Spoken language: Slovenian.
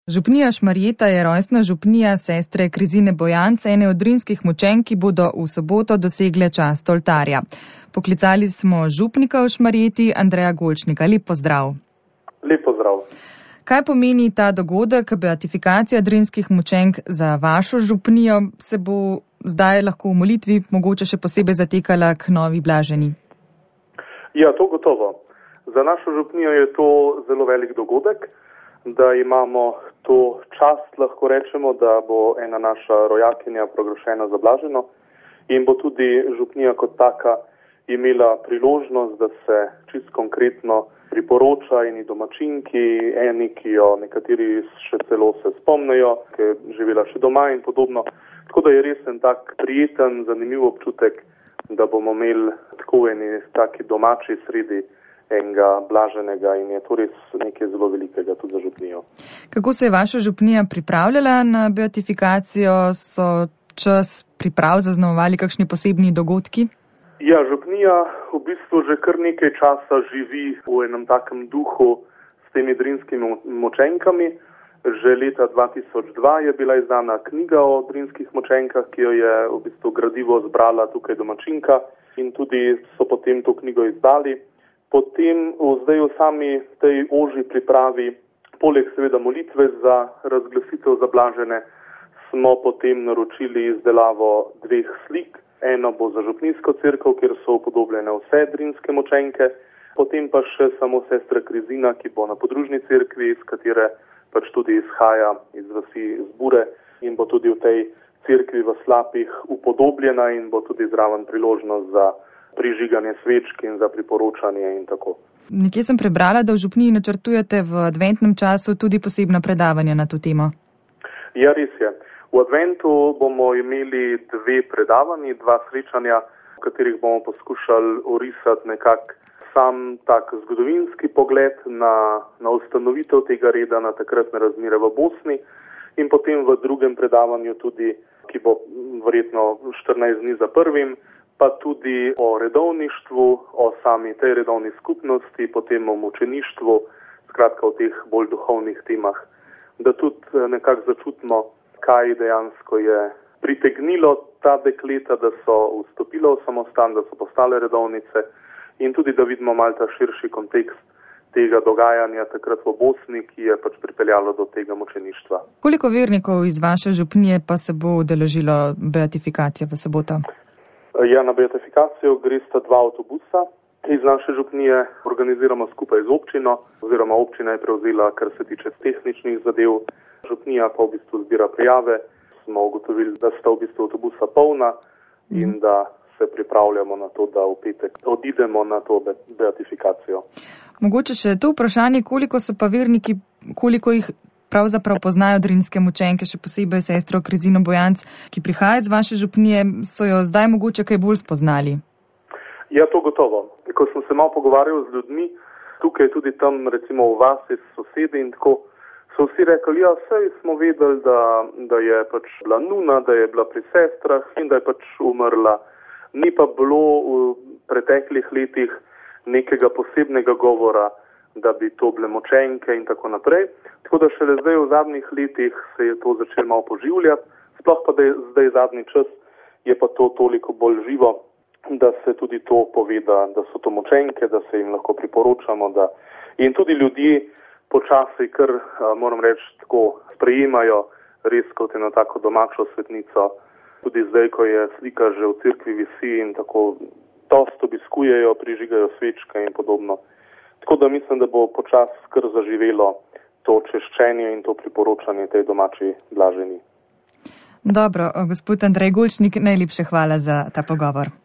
Župnija Šmarjeta je rojstna župnija sestre Krizine Bojanc, ene od rimskih mučenk, ki bodo v soboto dosegle čast oltarja. Poklicali smo župnika v Šmarjeti, Andreja Golčnika. Lep pozdrav. Lep pozdrav. Kaj pomeni ta dogodek, beatifikacija drinskih mučenk za vašo župnijo? Se bo zdaj lahko v molitvi mogoče še posebej zatekala k novi blaženi? Ja, to gotovo. Za našo župnijo je to zelo velik dogodek, da imamo to čast, lahko rečemo, da bo ena naša rojakinja proglašena za blaženo in bo tudi župnija kot taka imela priložnost, da se čisto konkretno priporoča eni domačinki, eni, ki jo nekateri še celo se spomnejo, ki je živela še doma in podobno. Tako da je res en tak prijeten, zanimiv občutek, da bomo imeli tako eni taki domači sredi enega blaženega in je to res nekaj zelo velikega tudi za župnijo. Kako se je vaša župnija pripravljala na beatifikacijo? So čas priprav zaznamovali kakšni posebni dogodki? Ja, župnija v bistvu že kar nekaj časa živi v enem takem duhu s temi drinskimi mučenkami. Že leta 2002 je bila izdana knjiga o drinskih mučenkah, ki jo je v bistvu gradivo zbrala tukaj domačinka in tudi so potem to knjigo izdali. Potem zdaj v sami tej ožji pripravi, poleg seveda molitve za razglasitev za blažene, smo potem naročili izdelavo 2 slik. Eno bo za župnijsko cerkev, kjer so upodobljene vse drinske mučenke, potem pa še samo sestra Krizina, ki bo na podružni cerkvi, iz katere pač tudi izhaja iz vasi Zbure in bo tudi v tej cerkvi v Slapih upodobljena in bo tudi zraven priložnost za prižiganje svečk in za priporočanje in tako. Nekje sem prebrala, da v župniji načrtujete v adventnem času tudi posebna predavanja na to temo. Ja, res je. V adventu bomo imeli 2 predavanji, 2 srečanja, v katerih bomo poskušali orisati nekak sam tak zgodovinski pogled na ustanovitev tega reda, na takratne razmere v Bosni in potem v drugem predavanju tudi, ki bo verjetno 14 dni za prvim, pa tudi o redovništvu, o sami tej redovni skupnosti, potem o mučeništvu, skratka o teh bolj duhovnih temah, da tudi nekako začutimo, kaj dejansko je pritegnilo ta dekleta, da so vstopila v samostan, da so postale redovnice in tudi, da vidimo malo ta širši kontekst tega dogajanja takrat v Bosni, ki je pač pripeljalo do tega mučeništva. Koliko vernikov iz vaše župnije pa se bo udeležilo beatifikacije v soboto? Ja, na beatifikacijo gresta 2 avtobusa. Iz naše župnije organiziramo skupaj z občino, oziroma občina je prevzela, kar se tiče tehničnih zadev. Župnija pa v bistvu zbira prijave. Smo ugotovili, da sta v bistvu avtobusa polna in da se pripravljamo na to, da v petek odidemo na to beatifikacijo. Mogoče še to vprašanje, koliko so pa verniki, koliko jih pravzaprav poznajo drinske mučenke, še posebej sestro Krizino Bojanc, ki prihaja iz vaše župnije, so jo zdaj mogoče kaj bolj spoznali? Ja, to gotovo. Ko sem se malo pogovarjal z ljudmi, tukaj tudi tam recimo v vasi s sosedi in tako, so vsi rekli, ja, saj smo vedeli, da je pač bila nuna, da je bila pri sestrah in da je pač umrla. Ni pa bilo v preteklih letih nekega posebnega govora, da bi to bile mučenke in tako naprej. Tako da šele zdaj v zadnjih letih se je to začelo malo poživljati, sploh pa da je zdaj zadnji čas, je pa to toliko bolj živo, da se tudi to poveda, da so to mučenke, da se jim lahko priporočamo. In tudi ljudje počasi, kar moram reči, tako sprejemajo res kot eno tako domačo svetnico. Tudi zdaj, ko je slika že v cerkvi visi in tako dosto obiskujejo, prižigajo svečke in podobno. Tako da mislim, da bo počasi kar zaživelo to češčenje in to priporočanje tej domači blaženi. Dobro, gospod Andrej Golčnik, najlepše hvala za ta pogovor.